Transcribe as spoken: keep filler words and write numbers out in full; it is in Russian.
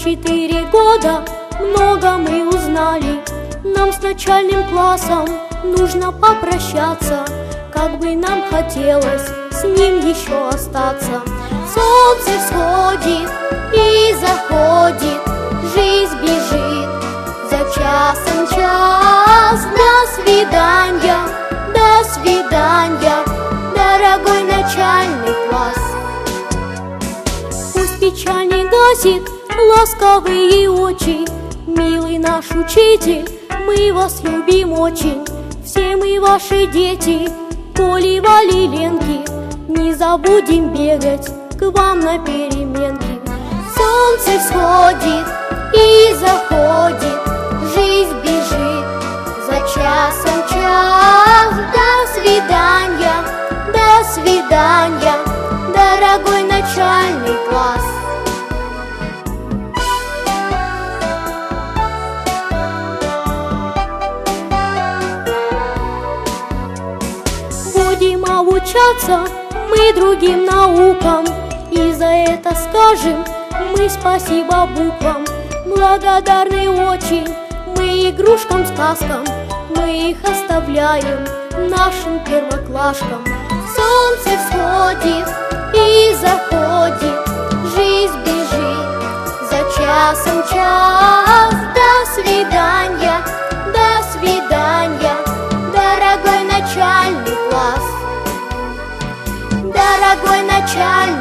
четыре года много мы узнали. Нам с начальным классом нужно попрощаться. Как бы нам хотелось с ним еще остаться. Солнце всходит и заходит, жизнь бежит за часом час. До свидания, до свидания, дорогой начальный класс. Пусть печаль не гасит ласковые очи, милый наш учитель, мы вас любим очень. Все мы ваши дети, Коли, Вали, Ленки, не забудем бегать к вам на переменки. Солнце всходит и заходит, жизнь бежит за часом час. До свидания, до свидания, дорогой начальный класс. Будем обучаться мы другим наукам, и за это скажем мы спасибо буквам. Благодарны очень мы игрушкам, сказкам, мы их оставляем нашим первоклашкам. Солнце всходит и заходит, жизнь бежит за часом час. До свидания, до свидания, дорогой начальный класс. Дорогой начальник